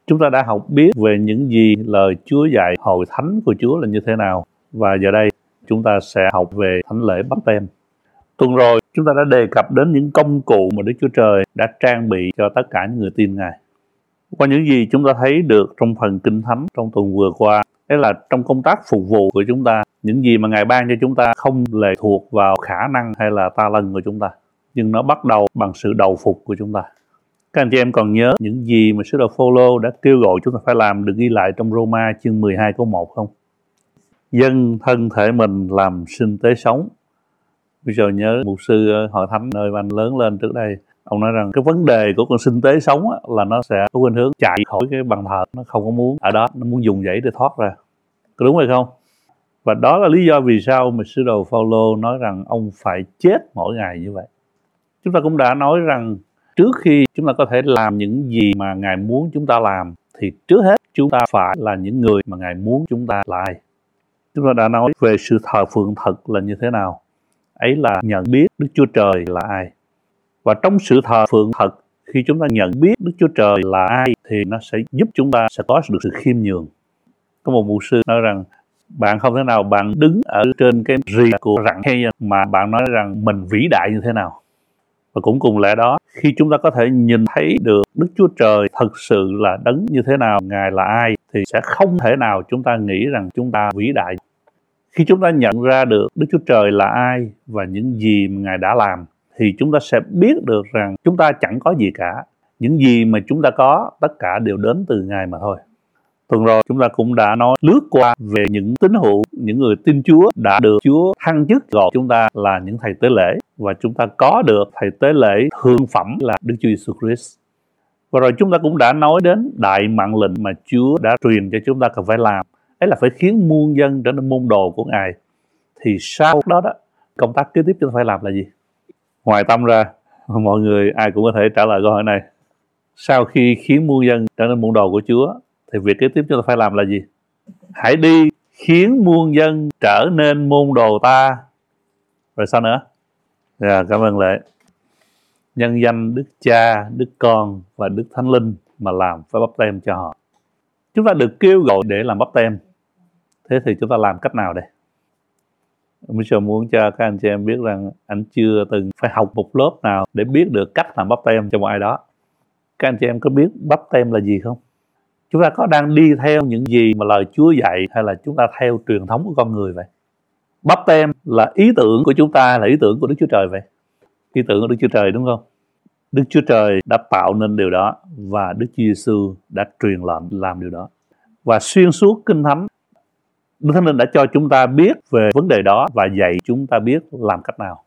Chúng ta đã học biết về những gì lời Chúa dạy hội thánh của Chúa là như thế nào. Và giờ đây chúng ta sẽ học về thánh lễ báp têm. Tuần rồi chúng ta đã đề cập đến những công cụ mà Đức Chúa Trời đã trang bị cho tất cả những người tin Ngài. Qua những gì chúng ta thấy được trong phần Kinh Thánh trong tuần vừa qua, đấy là trong công tác phục vụ của chúng ta, những gì mà Ngài ban cho chúng ta không lệ thuộc vào khả năng hay là ta lân của chúng ta, nhưng nó bắt đầu bằng sự đầu phục của chúng ta. Các anh chị em còn nhớ những gì mà sứ đồ Phôlô đã kêu gọi chúng ta phải làm được ghi lại trong Roma chương 12 câu 1 không? Dâng thân thể mình làm sinh tế sống. Bây giờ nhớ mục sư hội thánh nơi anh lớn lên trước đây, ông nói rằng cái vấn đề của con sinh tế sống là nó sẽ có khuynh hướng chạy khỏi cái bàn thờ, nó không có muốn ở đó, nó muốn dùng dãy để thoát ra. Có đúng hay không? Và đó là lý do vì sao mà sứ đồ Phôlô nói rằng ông phải chết mỗi ngày như vậy. Chúng ta cũng đã nói rằng trước khi chúng ta có thể làm những gì mà Ngài muốn chúng ta làm, thì trước hết chúng ta phải là những người mà Ngài muốn chúng ta là ai. Chúng ta đã nói về sự thờ phượng thật là như thế nào. Ấy là nhận biết Đức Chúa Trời là ai. Và trong sự thờ phượng thật, khi chúng ta nhận biết Đức Chúa Trời là ai, thì nó sẽ giúp chúng ta sẽ có được sự khiêm nhường. Có một mục sư nói rằng bạn không thể nào bạn đứng ở trên cái rìa của rặng hay mà bạn nói rằng mình vĩ đại như thế nào. Và cũng cùng lẽ đó, khi chúng ta có thể nhìn thấy được Đức Chúa Trời thật sự là đấng như thế nào, Ngài là ai, thì sẽ không thể nào chúng ta nghĩ rằng chúng ta vĩ đại. Khi chúng ta nhận ra được Đức Chúa Trời là ai và những gì mà Ngài đã làm, thì chúng ta sẽ biết được rằng chúng ta chẳng có gì cả. Những gì mà chúng ta có, tất cả đều đến từ Ngài mà thôi. Tuần rồi chúng ta cũng đã nói lướt qua về những tín hữu, những người tin Chúa đã được Chúa thăng chức gọi chúng ta là những thầy tế lễ, và chúng ta có được thầy tế lễ thượng phẩm là Đức Chúa Giêsu Christ. Và rồi chúng ta cũng đã nói đến đại mạng lệnh mà Chúa đã truyền cho chúng ta cần phải làm, ấy là phải khiến muôn dân trở nên môn đồ của Ngài. Thì sau đó công tác kế tiếp chúng ta phải làm là gì? Ngoài tâm ra, mọi người ai cũng có thể trả lời câu hỏi này. Sau khi khiến muôn dân trở nên môn đồ của Chúa, thì việc kế tiếp chúng ta phải làm là gì? Hãy đi khiến muôn dân trở nên môn đồ ta. Rồi sao nữa? Cảm ơn Lệ. Nhân danh Đức Cha, Đức Con và Đức Thánh Linh mà làm phải báp têm cho họ. Chúng ta được kêu gọi để làm báp têm. Thế thì chúng ta làm cách nào đây? Mình sẽ muốn cho các anh chị em biết rằng anh chưa từng phải học một lớp nào để biết được cách làm báp têm cho một ai đó. Các anh chị em có biết báp têm là gì không? Chúng ta có đang đi theo những gì mà lời Chúa dạy, hay là chúng ta theo truyền thống của con người vậy? Báp têm là ý tưởng của chúng ta, là ý tưởng của Đức Chúa Trời vậy. Ý tưởng của Đức Chúa Trời đúng không? Đức Chúa Trời đã tạo nên điều đó, và Đức Chúa Giêsu đã truyền lệnh làm điều đó. Và xuyên suốt Kinh Thánh, Đức Thánh Linh đã cho chúng ta biết về vấn đề đó và dạy chúng ta biết làm cách nào.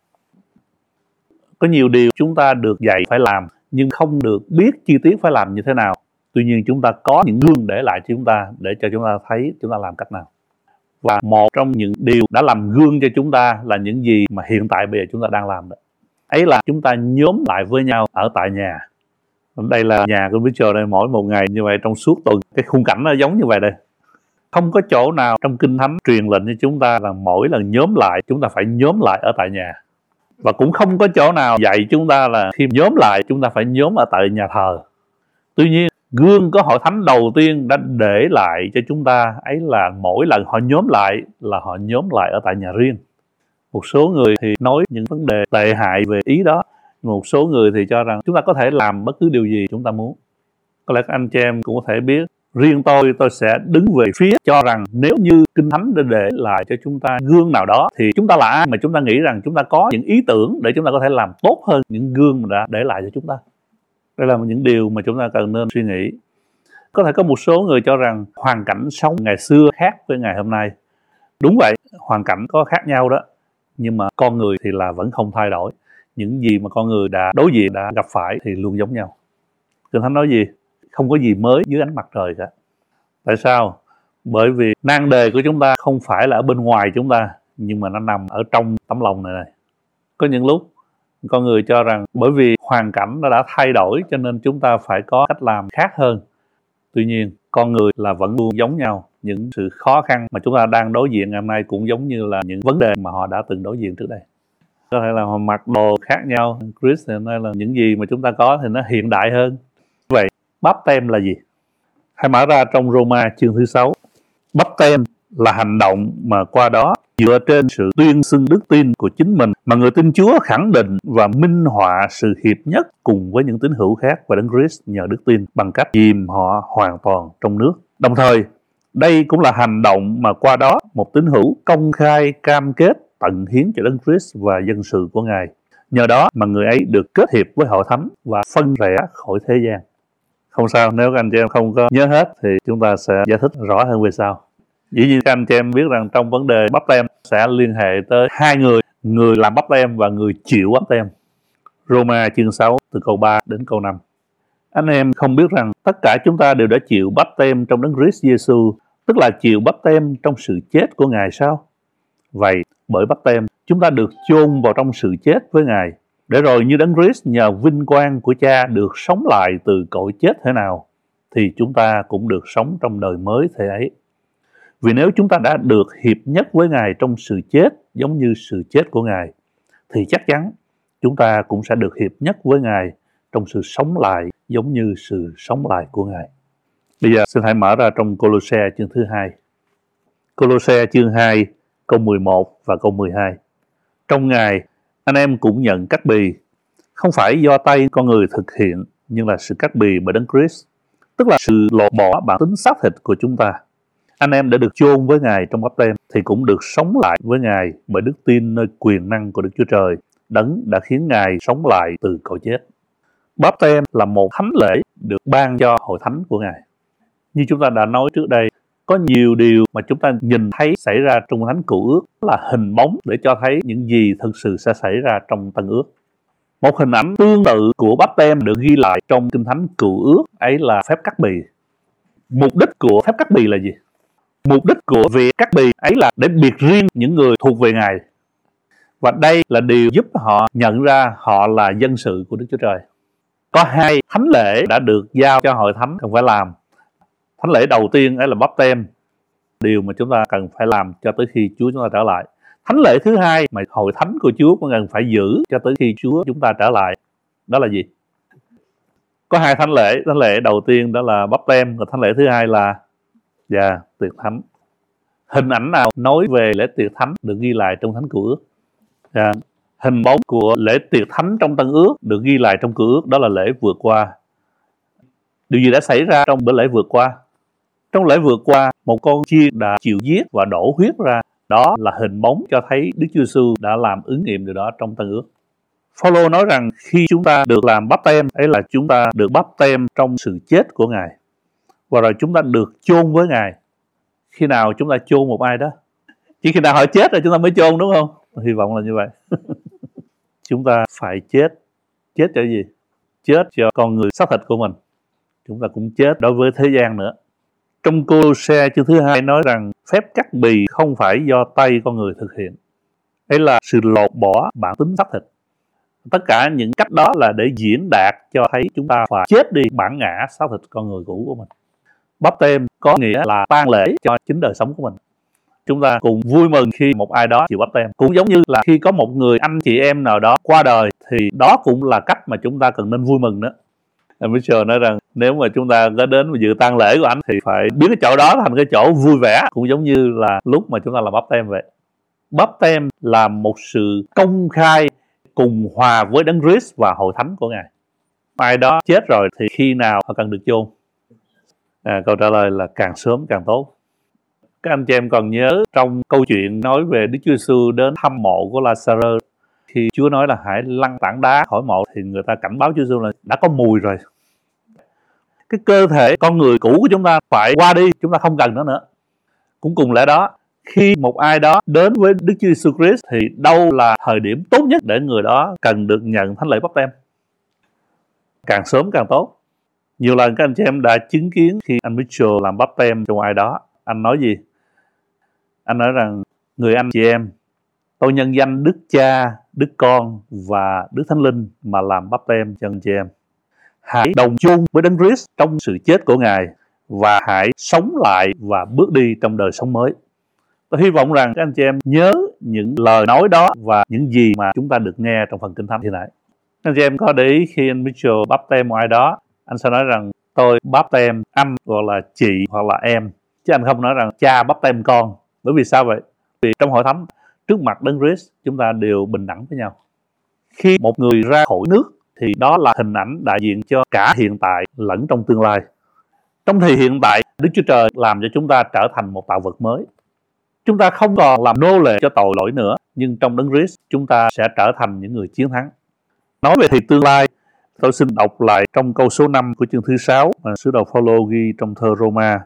Có nhiều điều chúng ta được dạy phải làm, nhưng không được biết chi tiết phải làm như thế nào. Tuy nhiên chúng ta có những gương để lại cho chúng ta, để cho chúng ta thấy chúng ta làm cách nào. Và một trong những điều đã làm gương cho chúng ta là những gì mà hiện tại bây giờ chúng ta đang làm đó. Ấy là chúng ta nhóm lại với nhau ở tại nhà. Đây là nhà của Victor đây, mỗi một ngày như vậy trong suốt tuần. Cái khung cảnh nó giống như vậy đây. Không có chỗ nào trong Kinh Thánh truyền lệnh cho chúng ta là mỗi lần nhóm lại, chúng ta phải nhóm lại ở tại nhà. Và cũng không có chỗ nào dạy chúng ta là khi nhóm lại, chúng ta phải nhóm ở tại nhà thờ. Tuy nhiên, gương của hội thánh đầu tiên đã để lại cho chúng ta, ấy là mỗi lần họ nhóm lại là họ nhóm lại ở tại nhà riêng. Một số người thì nói những vấn đề tệ hại về ý đó. Một số người thì cho rằng chúng ta có thể làm bất cứ điều gì chúng ta muốn. Có lẽ các anh chị em cũng có thể biết, riêng tôi sẽ đứng về phía cho rằng nếu như Kinh Thánh để lại cho chúng ta gương nào đó, thì chúng ta là ai mà chúng ta nghĩ rằng chúng ta có những ý tưởng để chúng ta có thể làm tốt hơn những gương mà đã để lại cho chúng ta. Đây là những điều mà chúng ta cần nên suy nghĩ. Có thể có một số người cho rằng hoàn cảnh sống ngày xưa khác với ngày hôm nay. Đúng vậy, hoàn cảnh có khác nhau đó, nhưng mà con người thì là vẫn không thay đổi. Những gì mà con người đã đối diện, đã gặp phải thì luôn giống nhau. Kinh Thánh nói gì? Không có gì mới dưới ánh mặt trời cả. Tại sao? Bởi vì nan đề của chúng ta không phải là ở bên ngoài chúng ta, nhưng mà nó nằm ở trong tấm lòng này. Có những lúc con người cho rằng bởi vì hoàn cảnh nó đã thay đổi cho nên chúng ta phải có cách làm khác hơn. Tuy nhiên, con người là vẫn luôn giống nhau. Những sự khó khăn mà chúng ta đang đối diện ngày hôm nay cũng giống như là những vấn đề mà họ đã từng đối diện trước đây. Có thể là họ mặc đồ khác nhau. Chris thì nói là những gì mà chúng ta có thì nó hiện đại hơn. Vậy, báp têm là gì? Hãy mở ra trong Roma chương thứ 6. Báp têm là hành động mà qua đó dựa trên sự tuyên xưng đức tin của chính mình mà người tin Chúa khẳng định và minh họa sự hiệp nhất cùng với những tín hữu khác và Đấng Christ nhờ đức tin bằng cách chìm họ hoàn toàn trong nước. Đồng thời, đây cũng là hành động mà qua đó một tín hữu công khai cam kết tận hiến cho Đấng Christ và dân sự của Ngài. Nhờ đó mà người ấy được kết hiệp với hội thánh và phân rẽ khỏi thế gian. Không sao, nếu các anh chị em không có nhớ hết thì chúng ta sẽ giải thích rõ hơn về sau. Dĩ nhiên các anh chị em biết rằng trong vấn đề báp têm sẽ liên hệ tới hai người, người làm báp têm và người chịu báp têm. Roma chương 6 từ câu 3 đến câu 5. Anh em không biết rằng tất cả chúng ta đều đã chịu báp têm trong Đấng Christ Giêsu, tức là chịu báp têm trong sự chết của Ngài sao? Vậy bởi báp têm chúng ta được chôn vào trong sự chết với Ngài, để rồi như Đấng Christ nhờ vinh quang của Cha được sống lại từ cõi chết thế nào, thì chúng ta cũng được sống trong đời mới thế ấy. Vì nếu chúng ta đã được hiệp nhất với Ngài trong sự chết giống như sự chết của Ngài, thì chắc chắn chúng ta cũng sẽ được hiệp nhất với Ngài trong sự sống lại giống như sự sống lại của Ngài. Bây giờ xin hãy mở ra trong Cô-lô-se chương thứ 2. Cô-lô-se chương 2 câu 11 và câu 12. Trong Ngài, anh em cũng nhận cắt bì, không phải do tay con người thực hiện, nhưng là sự cắt bì bởi Đấng Christ, tức là sự lột bỏ bản tính xác thịt của chúng ta. Anh em đã được chôn với Ngài trong báp têm thì cũng được sống lại với Ngài bởi đức tin nơi quyền năng của Đức Chúa Trời, Đấng đã khiến Ngài sống lại từ cõi chết. Báp têm là một thánh lễ được ban cho hội thánh của Ngài. Như chúng ta đã nói trước đây, có nhiều điều mà chúng ta nhìn thấy xảy ra trong thánh cựu ước là hình bóng để cho thấy những gì thực sự sẽ xảy ra trong tân ước. Một hình ảnh tương tự của báp têm được ghi lại trong kinh thánh cựu ước ấy là phép cắt bì. Mục đích của phép cắt bì là gì? Mục đích của việc cắt bì ấy là để biệt riêng những người thuộc về Ngài. Và đây là điều giúp họ nhận ra họ là dân sự của Đức Chúa Trời. Có hai thánh lễ đã được giao cho hội thánh cần phải làm. Thánh lễ đầu tiên ấy là báp têm, điều mà chúng ta cần phải làm cho tới khi Chúa chúng ta trở lại. Thánh lễ thứ hai mà hội thánh của Chúa cũng cần phải giữ cho tới khi Chúa chúng ta trở lại. Đó là gì? Có hai thánh lễ đầu tiên đó là báp têm, và thánh lễ thứ hai là tiệc thánh. Hình ảnh nào nói về lễ tiệc thánh được ghi lại trong thánh cựu ước? Hình bóng của lễ tiệc thánh trong tân ước được ghi lại trong cựu ước, đó là lễ vượt qua. Điều gì đã xảy ra trong bữa lễ vượt qua? Trong lễ vượt qua, một con chiên đã chịu giết và đổ huyết ra. Đó là hình bóng cho thấy Đức Chúa Giêsu đã làm ứng nghiệm điều đó trong tân ước. Phao-lô nói rằng khi chúng ta được làm báp têm ấy là chúng ta được báp têm trong sự chết của Ngài, và rồi chúng ta được chôn với Ngài. Khi nào chúng ta chôn một ai đó? Chỉ khi nào họ chết rồi chúng ta mới chôn, đúng không? Hy vọng là như vậy. Chúng ta phải chết. Chết cho gì? Chết cho con người xác thịt của mình. Chúng ta cũng chết đối với thế gian nữa. Trong Cô-lô-se chương thứ 2 nói rằng phép cắt bì không phải do tay con người thực hiện. Đây là sự lột bỏ bản tính xác thịt. Tất cả những cách đó là để diễn đạt cho thấy chúng ta phải chết đi bản ngã xác thịt con người cũ của mình. Báp têm có nghĩa là tang lễ cho chính đời sống của mình. Chúng ta cùng vui mừng khi một ai đó chịu báp têm. Cũng giống như là khi có một người anh chị em nào đó qua đời, thì đó cũng là cách mà chúng ta cần nên vui mừng đó. Anh Mitchell nói rằng nếu mà chúng ta có đến dự tang lễ của anh thì phải biến cái chỗ đó thành cái chỗ vui vẻ, cũng giống như là lúc mà chúng ta làm báp têm vậy. Báp têm là một sự công khai cùng hòa với Đấng Christ và hội thánh của Ngài. Ai đó chết rồi thì khi nào họ cần được chôn? Câu trả lời là càng sớm càng tốt. Các anh chị em còn nhớ trong câu chuyện nói về Đức Chúa Giêsu đến thăm mộ của Lazarus, khi Chúa nói là hãy lăn tảng đá khỏi mộ, thì người ta cảnh báo Chúa Giêsu là đã có mùi rồi. Cái cơ thể con người cũ của chúng ta phải qua đi, chúng ta không cần nó nữa. Cũng cùng lẽ đó, khi một ai đó đến với Đức Chúa Giêsu Christ thì đâu là thời điểm tốt nhất để người đó cần được nhận thánh lễ báp têm? Càng sớm càng tốt. Nhiều lần các anh chị em đã chứng kiến khi anh Mitchell làm báp têm cho ai đó, anh nói gì? Anh nói rằng, người anh chị em, tôi nhân danh Đức Cha, Đức Con và Đức Thánh Linh mà làm báp têm cho anh chị em. Hãy đồng chung với Đấng Christ trong sự chết của Ngài và hãy sống lại và bước đi trong đời sống mới. Tôi hy vọng rằng các anh chị em nhớ những lời nói đó và những gì mà chúng ta được nghe trong phần Kinh Thánh hiện nay. Anh chị em có để ý khi anh Mitchell báp têm một ai đó, anh sẽ nói rằng tôi báp tem anh hoặc là chị hoặc là em, chứ anh không nói rằng cha báp tem con. Bởi vì sao vậy? Vì trong hội thánh, trước mặt Đấng Christ chúng ta đều bình đẳng với nhau. Khi một người ra khỏi nước thì đó là hình ảnh đại diện cho cả hiện tại lẫn trong tương lai. Trong thời hiện tại, Đức Chúa Trời làm cho chúng ta trở thành một tạo vật mới. Chúng ta không còn làm nô lệ cho tội lỗi nữa, nhưng trong Đấng Christ chúng ta sẽ trở thành những người chiến thắng. Nói về thì tương lai, tôi xin đọc lại trong câu số 5 của chương thứ 6 mà sứ đồ Phaolô ghi trong thơ Roma.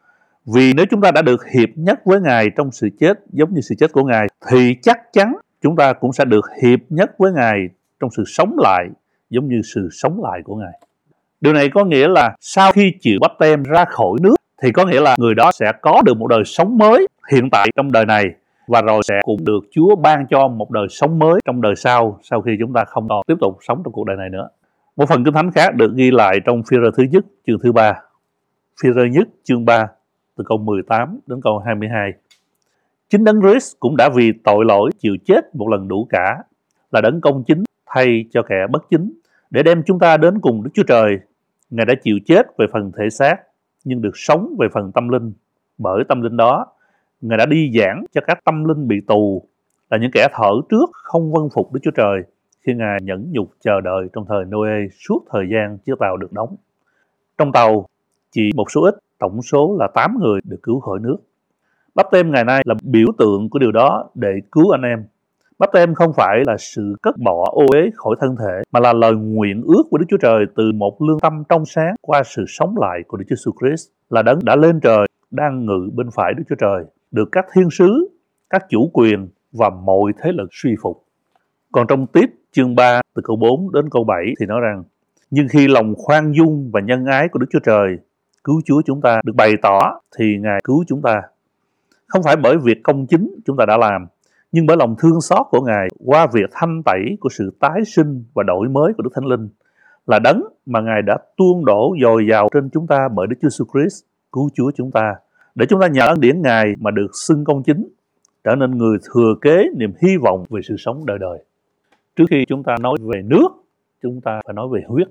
Vì nếu chúng ta đã được hiệp nhất với Ngài trong sự chết giống như sự chết của Ngài, thì chắc chắn chúng ta cũng sẽ được hiệp nhất với Ngài trong sự sống lại giống như sự sống lại của Ngài. Điều này có nghĩa là sau khi chịu báp tem ra khỏi nước thì có nghĩa là người đó sẽ có được một đời sống mới hiện tại trong đời này, và rồi sẽ cũng được Chúa ban cho một đời sống mới trong đời sau khi chúng ta không còn tiếp tục sống trong cuộc đời này nữa. Một phần Kinh Thánh khác được ghi lại trong Phi-rơ thứ nhất chương thứ 3. Phi-rơ nhất chương 3 từ câu 18 đến câu 22. Chính Đấng Christ cũng đã vì tội lỗi chịu chết một lần đủ cả, là đấng công chính thay cho kẻ bất chính, để đem chúng ta đến cùng Đức Chúa Trời. Ngài đã chịu chết về phần thể xác, nhưng được sống về phần tâm linh. Bởi tâm linh đó, Ngài đã đi giảng cho các tâm linh bị tù, là những kẻ thở trước không vâng phục Đức Chúa Trời, khi Ngài nhẫn nhục chờ đợi trong thời Noe suốt thời gian chiếc tàu được đóng. Trong tàu, chỉ một số ít, tổng số là 8 người được cứu khỏi nước. Báp tem ngày nay là biểu tượng của điều đó để cứu anh em. Báp tem không phải là sự cất bỏ ô uế khỏi thân thể, mà là lời nguyện ước của Đức Chúa Trời từ một lương tâm trong sáng qua sự sống lại của Đức Chúa Jesus Christ, là đấng đã lên trời, đang ngự bên phải Đức Chúa Trời, được các thiên sứ, các chủ quyền và mọi thế lực suy phục. Còn trong Tít chương 3 từ câu 4 đến câu 7 thì nói rằng: nhưng khi lòng khoan dung và nhân ái của Đức Chúa Trời, cứu Chúa chúng ta được bày tỏ, thì Ngài cứu chúng ta không phải bởi việc công chính chúng ta đã làm, nhưng bởi lòng thương xót của Ngài qua việc thanh tẩy của sự tái sinh và đổi mới của Đức Thánh Linh, là đấng mà Ngài đã tuôn đổ dồi dào trên chúng ta bởi Đức Chúa Jesus Christ, cứu Chúa chúng ta, để chúng ta nhờ ân điển Ngài mà được xưng công chính, trở nên người thừa kế niềm hy vọng về sự sống đời đời. Trước khi chúng ta nói về nước, chúng ta phải nói về huyết.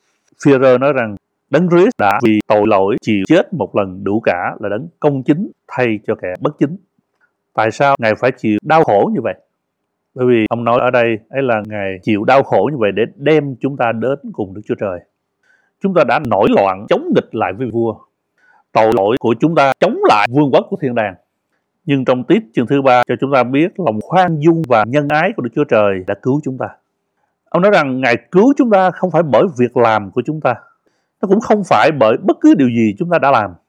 Phi-rơ nói rằng Đấng Christ đã vì tội lỗi chịu chết một lần đủ cả, là đấng công chính thay cho kẻ bất chính. Tại sao Ngài phải chịu đau khổ như vậy? Bởi vì ông nói ở đây ấy là Ngài chịu đau khổ như vậy để đem chúng ta đến cùng Đức Chúa Trời. Chúng ta đã nổi loạn chống nghịch lại với vua. Tội lỗi của chúng ta chống lại vương quốc của thiên đàng. Nhưng trong Tít chương thứ 3 cho chúng ta biết lòng khoan dung và nhân ái của Đức Chúa Trời đã cứu chúng ta. Ông nói rằng Ngài cứu chúng ta không phải bởi việc làm của chúng ta. Nó cũng không phải bởi bất cứ điều gì chúng ta đã làm.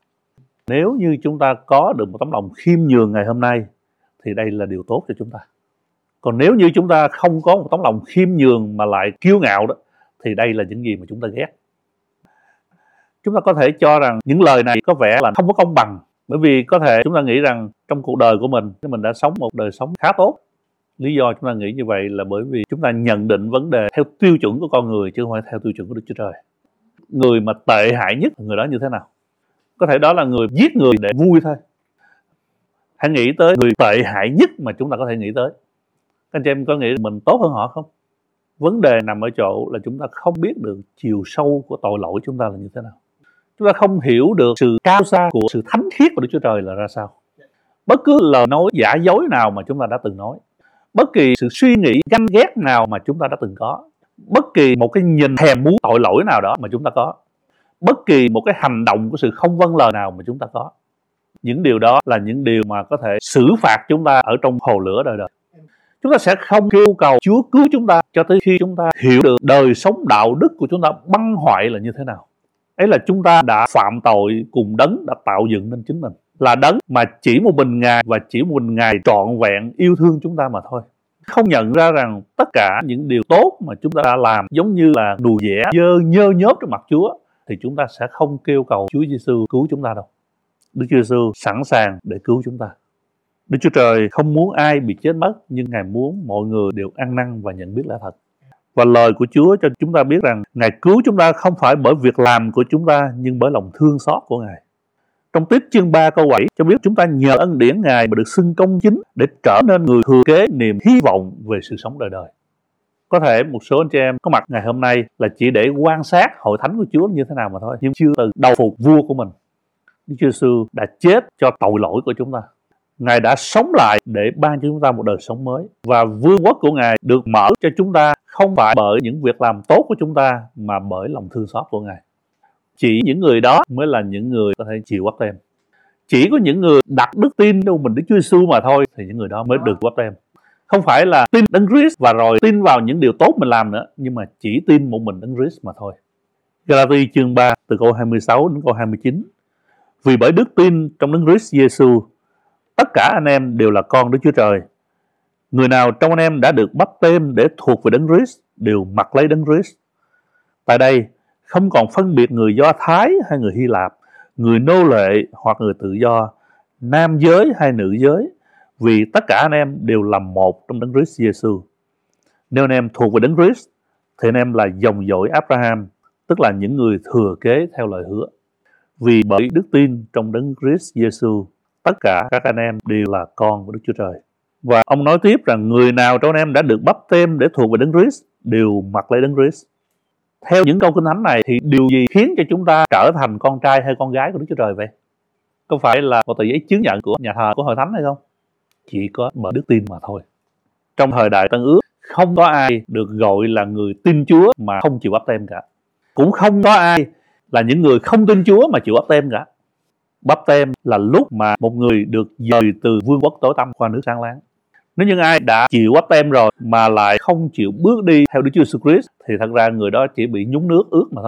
Nếu như chúng ta có được một tấm lòng khiêm nhường ngày hôm nay thì đây là điều tốt cho chúng ta. Còn nếu như chúng ta không có một tấm lòng khiêm nhường mà lại kiêu ngạo đó, thì đây là những gì mà chúng ta ghét. Chúng ta có thể cho rằng những lời này có vẻ là không có công bằng, bởi vì có thể chúng ta nghĩ rằng trong cuộc đời của mình đã sống một đời sống khá tốt. Lý do chúng ta nghĩ như vậy là bởi vì chúng ta nhận định vấn đề theo tiêu chuẩn của con người chứ không phải theo tiêu chuẩn của Đức Chúa Trời. Người mà tệ hại nhất, người đó như thế nào? Có thể đó là người giết người để vui thôi. Hãy nghĩ tới người tệ hại nhất mà chúng ta có thể nghĩ tới. Các anh chị em có nghĩ mình tốt hơn họ không? Vấn đề nằm ở chỗ là chúng ta không biết được chiều sâu của tội lỗi chúng ta là như thế nào. Chúng ta không hiểu được sự cao xa của sự thánh khiết của Đức Chúa Trời là ra sao. Bất cứ lời nói giả dối nào mà chúng ta đã từng nói, bất kỳ sự suy nghĩ ganh ghét nào mà chúng ta đã từng có, bất kỳ một cái nhìn thèm muốn tội lỗi nào đó mà chúng ta có, bất kỳ một cái hành động của sự không vâng lời nào mà chúng ta có, những điều đó là những điều mà có thể xử phạt chúng ta ở trong hồ lửa đời đời. Chúng ta sẽ không kêu cầu Chúa cứu chúng ta cho tới khi chúng ta hiểu được đời sống đạo đức của chúng ta băng hoại là như thế nào. Ấy là chúng ta đã phạm tội cùng đấng đã tạo dựng nên chính mình, là đấng mà chỉ một mình Ngài và chỉ một mình Ngài trọn vẹn yêu thương chúng ta mà thôi. Không nhận ra rằng tất cả những điều tốt mà chúng ta đã làm giống như là đùa dẻ, nhơ nhớp trước mặt Chúa, thì chúng ta sẽ không kêu cầu Chúa Giêsu cứu chúng ta đâu. Đức Chúa Giêsu sẵn sàng để cứu chúng ta. Đức Chúa Trời không muốn ai bị chết mất, nhưng Ngài muốn mọi người đều ăn năn và nhận biết lẽ thật. Và lời của Chúa cho chúng ta biết rằng Ngài cứu chúng ta không phải bởi việc làm của chúng ta, nhưng bởi lòng thương xót của Ngài. Trong Tít chương 3 câu 7 cho biết chúng ta nhờ ân điển Ngài mà được xưng công chính để trở nên người thừa kế niềm hy vọng về sự sống đời đời. Có thể một số anh chị em có mặt ngày hôm nay là chỉ để quan sát hội thánh của Chúa như thế nào mà thôi, nhưng chưa từ đầu phục vua của mình. Đức Chúa Giêsu đã chết cho tội lỗi của chúng ta. Ngài đã sống lại để ban cho chúng ta một đời sống mới. Và vương quốc của Ngài được mở cho chúng ta không phải bởi những việc làm tốt của chúng ta, mà bởi lòng thương xót của Ngài. Chỉ những người đó mới là những người có thể chịu báp têm. Chỉ có những người đặt đức tin trong mình Đức Chúa Giêsu mà thôi thì những người đó mới được báp têm. Không phải là tin Đấng Christ và rồi tin vào những điều tốt mình làm nữa, nhưng mà chỉ tin một mình Đấng Christ mà thôi. Galati chương 3 từ câu 26 đến câu 29. Vì bởi đức tin trong Đấng Christ Giêsu, tất cả anh em đều là con Đức Chúa Trời. Người nào trong anh em đã được báp têm để thuộc về Đấng Christ đều mặc lấy Đấng Christ. Tại đây không còn phân biệt người Do Thái hay người Hy Lạp, người nô lệ hoặc người tự do, nam giới hay nữ giới, vì tất cả anh em đều là một trong Đấng Christ Giêsu. Nếu anh em thuộc về Đấng Christ thì anh em là dòng dõi Abraham, tức là những người thừa kế theo lời hứa. Vì bởi đức tin trong Đấng Christ Giêsu, tất cả các anh em đều là con của Đức Chúa Trời. Và ông nói tiếp rằng người nào trong anh em đã được báp têm để thuộc về Đấng Christ đều mặc lấy Đấng Christ. Theo những câu kinh thánh này thì điều gì khiến cho chúng ta trở thành con trai hay con gái của Đức Chúa Trời vậy? Có phải là một tờ giấy chứng nhận của nhà thờ của hội thánh hay không? Chỉ có bởi đức tin mà thôi. Trong thời đại Tân Ước, không có ai được gọi là người tin Chúa mà không chịu báp têm cả. Cũng không có ai là những người không tin Chúa mà chịu báp têm cả. Báp têm là lúc mà một người được dời từ vương quốc tối tăm qua nước sáng láng. Nếu những ai đã chịu báp têm rồi mà lại không chịu bước đi theo Đức Chúa Jesus Christ thì thật ra người đó chỉ bị nhúng nước ướt mà thôi.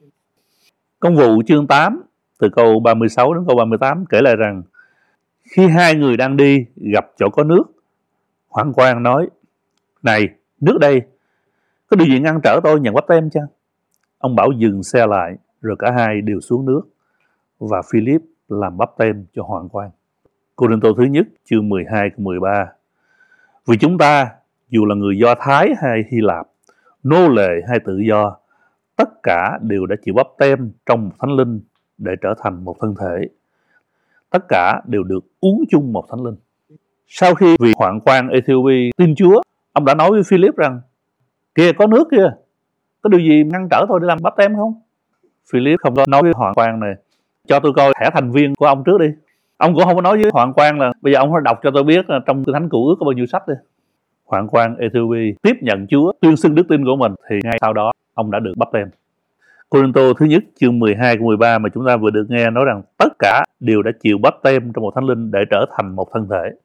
Công vụ chương 8 từ câu 36 đến câu 38 kể lại rằng khi hai người đang đi gặp chỗ có nước, hoạn quan nói: Này, nước đây, có điều gì ngăn trở tôi nhận báp têm chăng? Ông bảo dừng xe lại, rồi cả hai đều xuống nước, và Philip làm báp têm cho hoạn quan. Cô-rinh-tô thứ nhất chương 12 câu 13. Vì chúng ta, dù là người Do Thái hay Hy Lạp, nô lệ hay tự do, tất cả đều đã chịu báp têm trong một thánh linh để trở thành một thân thể. Tất cả đều được uống chung một thánh linh. Sau khi vị hoạn quan Ethiopia tin Chúa, ông đã nói với Philip rằng: Kìa, có nước kia, có điều gì ngăn trở tôi để làm báp têm không? Philip không có nói với hoạn quan này: Cho tôi coi thẻ thành viên của ông trước đi. Ông cũng không có nói với hoạn quan là bây giờ ông phải đọc cho tôi biết trong Kinh Thánh Cựu Ước có bao nhiêu sách đi. Hoạn quan Ethiopia tiếp nhận Chúa, tuyên xưng đức tin của mình, thì ngay sau đó ông đã được báp têm. Cô-rinh-tô thứ nhất chương 12 câu 13 mà chúng ta vừa được nghe nói rằng tất cả đều đã chịu báp têm trong một thánh linh để trở thành một thân thể.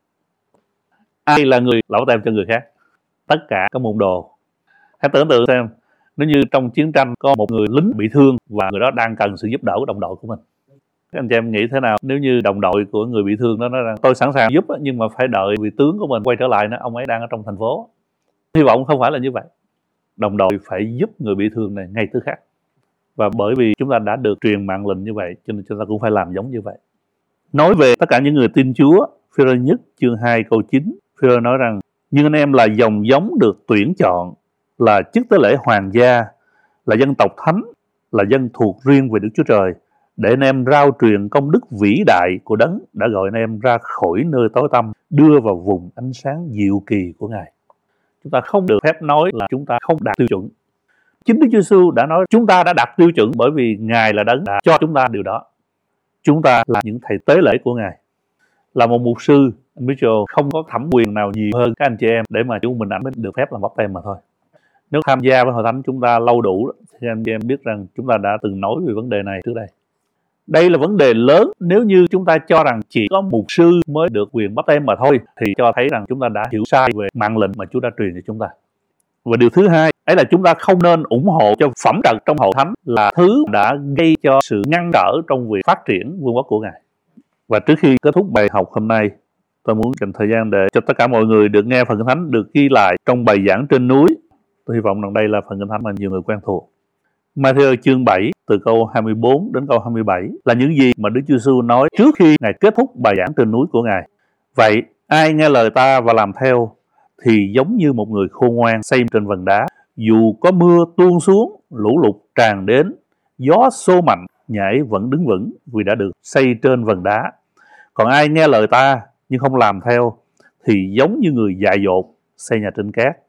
Ai là người lão têm cho người khác? Tất cả các môn đồ. Hãy tưởng tượng xem, nếu như trong chiến tranh có một người lính bị thương và người đó đang cần sự giúp đỡ của đồng đội của mình, các anh chị em nghĩ thế nào nếu như đồng đội của người bị thương đó nói rằng tôi sẵn sàng giúp nhưng mà phải đợi vị tướng của mình quay trở lại nữa, ông ấy đang ở trong thành phố. Hy vọng không phải là như vậy. Đồng đội phải giúp người bị thương này ngay tức khắc. Và bởi vì chúng ta đã được truyền mạng lệnh như vậy cho nên chúng ta cũng phải làm giống như vậy. Nói về tất cả những người tin Chúa, Phê-rơ nhất chương 2 câu 9, Phê-rơ nói rằng: Nhưng anh em là dòng giống được tuyển chọn, là chức tế lễ hoàng gia, là dân tộc thánh, là dân thuộc riêng về Đức Chúa Trời, để anh em rao truyền công đức vĩ đại của Đấng đã gọi anh em ra khỏi nơi tối tăm, đưa vào vùng ánh sáng diệu kỳ của Ngài. Chúng ta không được phép nói là chúng ta không đạt tiêu chuẩn. Chính Đức Chúa Giêsu đã nói chúng ta đã đạt tiêu chuẩn bởi vì Ngài là Đấng đã cho chúng ta điều đó. Chúng ta là những thầy tế lễ của Ngài. Là một mục sư, anh Mitchell không có thẩm quyền nào nhiều hơn các anh chị em để mà chúng mình mới được phép làm báp têm mà thôi. Nếu tham gia với hội thánh chúng ta lâu đủ thì anh chị em biết rằng chúng ta đã từng nói về vấn đề này trước đây. Đây là vấn đề lớn. Nếu như chúng ta cho rằng chỉ có mục sư mới được quyền báp têm mà thôi thì cho thấy rằng chúng ta đã hiểu sai về mạng lệnh mà Chúa đã truyền cho chúng ta. Và điều thứ hai ấy là chúng ta không nên ủng hộ cho phẩm trật trong hội thánh là thứ đã gây cho sự ngăn trở trong việc phát triển vương quốc của Ngài. Và trước khi kết thúc bài học hôm nay, tôi muốn dành thời gian để cho tất cả mọi người được nghe phần Kinh Thánh được ghi lại trong bài giảng trên núi. Tôi hy vọng rằng đây là phần Kinh Thánh mà nhiều người quen thuộc. Ma-thi-ơ chương 7 từ câu 24 đến câu 27 là những gì mà Đức Chúa Giêsu nói trước khi Ngài kết thúc bài giảng trên núi của Ngài. Vậy ai nghe lời ta và làm theo thì giống như một người khôn ngoan xây trên vần đá. Dù có mưa tuôn xuống, lũ lụt tràn đến, gió xô mạnh, nhà ấy vẫn đứng vững vì đã được xây trên vần đá. Còn ai nghe lời ta nhưng không làm theo thì giống như người dại dột xây nhà trên cát.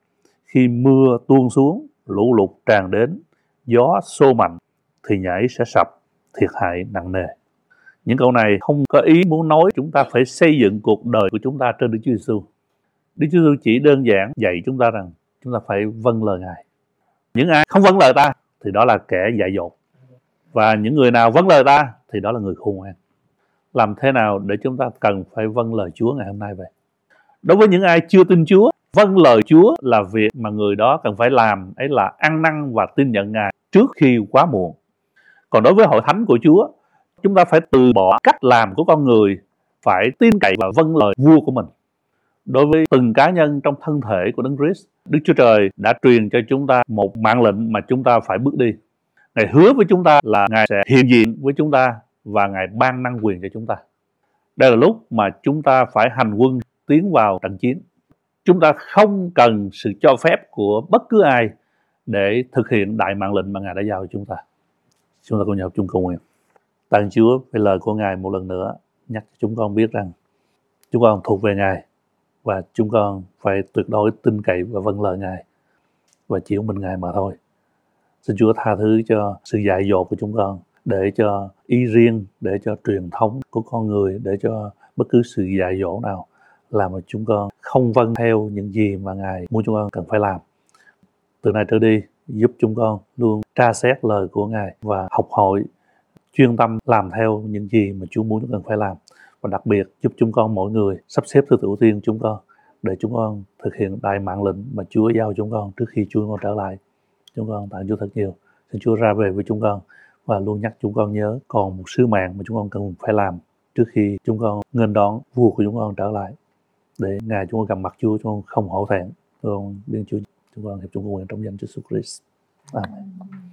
khi mưa tuôn xuống, lũ lụt tràn đến, gió xô mạnh thì nhảy sẽ sập, thiệt hại nặng nề. Những câu này không có ý muốn nói chúng ta phải xây dựng cuộc đời của chúng ta trên Đức Chúa Giêsu. Đức Chúa Giêsu chỉ đơn giản dạy chúng ta rằng chúng ta phải vâng lời Ngài. Những ai không vâng lời ta thì đó là kẻ dại dột. Và những người nào vâng lời ta thì đó là người khôn ngoan. Làm thế nào để chúng ta cần phải vâng lời Chúa ngày hôm nay vậy? Đối với những ai chưa tin Chúa, vâng lời Chúa là việc mà người đó cần phải làm, ấy là ăn năn và tin nhận Ngài trước khi quá muộn. Còn đối với hội thánh của Chúa, chúng ta phải từ bỏ cách làm của con người, phải tin cậy và vâng lời vua của mình. Đối với từng cá nhân trong thân thể của Đấng Christ, Đức Chúa Trời đã truyền cho chúng ta một mạng lệnh mà chúng ta phải bước đi. Ngài hứa với chúng ta là Ngài sẽ hiện diện với chúng ta và Ngài ban năng quyền cho chúng ta. Đây là lúc mà chúng ta phải hành quân tiến vào trận chiến. Chúng ta không cần sự cho phép của bất cứ ai để thực hiện đại mạng lệnh mà Ngài đã giao cho chúng ta. Chúng ta cùng nhau chung cầu nguyện. Tạ ơn Chúa về lời của Ngài một lần nữa nhắc chúng con biết rằng chúng con thuộc về Ngài và chúng con phải tuyệt đối tin cậy và vâng lời Ngài và chỉ mình Ngài mà thôi. Xin Chúa tha thứ cho sự dại dột của chúng con, để cho ý riêng, để cho truyền thống của con người, để cho bất cứ sự dại dỗ nào làm mà chúng con không vâng theo những gì mà Ngài muốn chúng con cần phải làm. Từ nay trở đi, giúp chúng con luôn tra xét lời của Ngài và học hỏi, chuyên tâm làm theo những gì mà Chúa muốn chúng con phải làm. Và đặc biệt giúp chúng con mỗi người sắp xếp thứ tự ưu tiên chúng con để chúng con thực hiện đại mạng lệnh mà Chúa giao chúng con trước khi Chúa con trở lại. Chúng con tạ ơn Chúa thật nhiều. Xin Chúa ra về với chúng con và luôn nhắc chúng con nhớ còn một sứ mạng mà chúng con cần phải làm trước khi chúng con nghênh đón vua của chúng con trở lại, để ngày chúng con gặp mặt Chúa chúng con không hổ thẹn. Con biên Chúa chúng con hiệp chúng con nguyện trong danh Chúa Jesus Christ. Amen.